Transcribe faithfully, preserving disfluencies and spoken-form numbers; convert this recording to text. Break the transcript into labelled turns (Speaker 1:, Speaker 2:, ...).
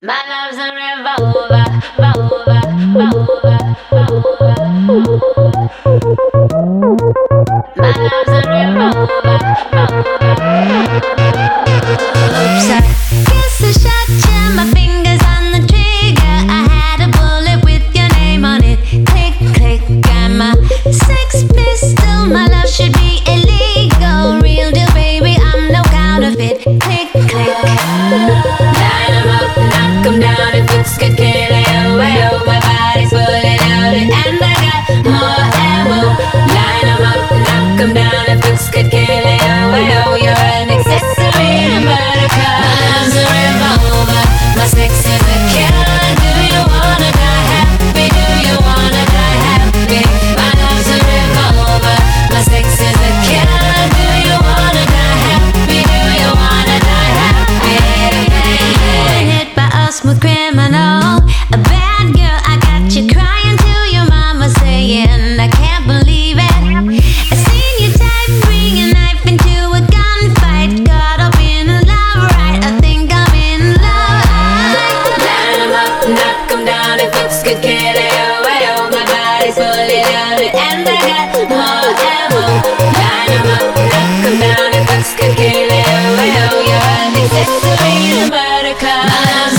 Speaker 1: My love's a revolver, revolver, revolver, revolver. My love's a revolver, revolver. Oops, I guess I shot you. My fingers on the trigger. I had a bullet with your name on it. Click, click, got my sex pistol. My love should be illegal. Real deal, baby, I'm no counterfeit. Click, click. Line 'em up, knock 'em down. If it's good, kill it, oh, oh. My body's fully loaded and I got more ammo. Line 'em up, knock 'em down. If it's good, kill it, oh, oh. You're an accessory to murder car. My love's a revolver, my sex is a killer. Do you wanna die happy? Do you wanna die happy? My love's a revolver, my sex is a killer. Do you wanna die happy? Do you wanna die happy? Hit by a smooth criminal, a bad girl. I got you crying to your mama saying I can't believe it. I seen you type, bring a knife into a gunfight. Caught up in love, right? I think I'm in love. Line 'em up, knock 'em down. If it's good, kill it, oh, oh. My body's fully loaded and I got more ammo. Line 'em up, knock 'em down. If it's good, kill it, oh, oh. You're an accessory to murder car.